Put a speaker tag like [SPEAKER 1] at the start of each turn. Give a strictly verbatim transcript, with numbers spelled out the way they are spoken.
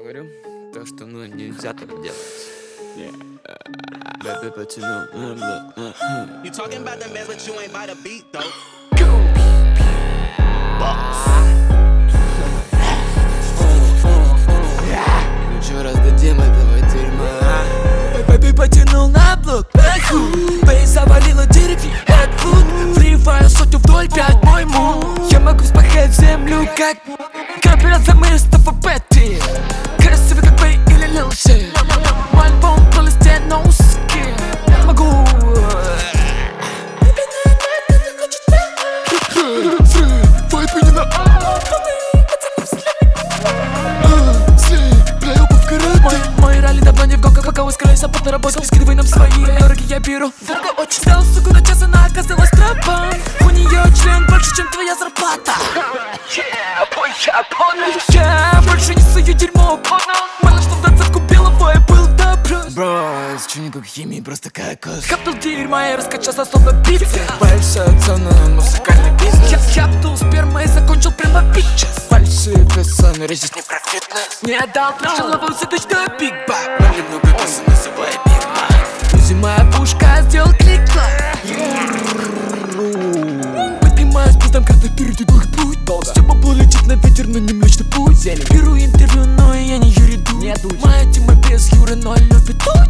[SPEAKER 1] говорю, то, что, ну, нельзя так делать. Бэби потянул.
[SPEAKER 2] You talking about the mess, but you ain't by the beat, though.
[SPEAKER 1] Ну чё, раздадим этого дерьма?
[SPEAKER 3] Бэби потянул на блок, Бэй завалила деревья, Эдвуд. Вливаю сотню вдоль, пять мой мун. Я могу вспахать землю, как капель от замыстов и Петти. Красивый, как Бэй или Лил Шей. Мой альбом полностью no skill. Могу. Мои ралли давно не в гонках, пока ускоряйся под наработку. Скидывай нам свои дороги, я беру. Дорого очень. Стал суку на час, она оказалась тропа. У нее член больше, чем твоя зарплата. Я больше не сую дерьмо. Мало что в дацевку белого я был допрос.
[SPEAKER 1] Бро, это что никакой химии, просто кокос.
[SPEAKER 3] Капнул дерьма и раскачался словно пицца.
[SPEAKER 1] Большая цена на музыкальный бизнес.
[SPEAKER 3] Я капнул спермой и закончил прямо питчес.
[SPEAKER 1] Большие персоны, речь здесь не про фитнес.
[SPEAKER 3] Не отдал, пожаловался дочь до Биг Бак.
[SPEAKER 1] Но немного пицца называй Биг Бак.
[SPEAKER 3] Узимая пушка, сделал клик-клак. Поднимаюсь, пустом карты вперед, иду в путь. Все бабло летит на ветер, но не млечный путь. Беру интервью, но я не Юрий Дудь. Моя тема без Юры, но любит тут.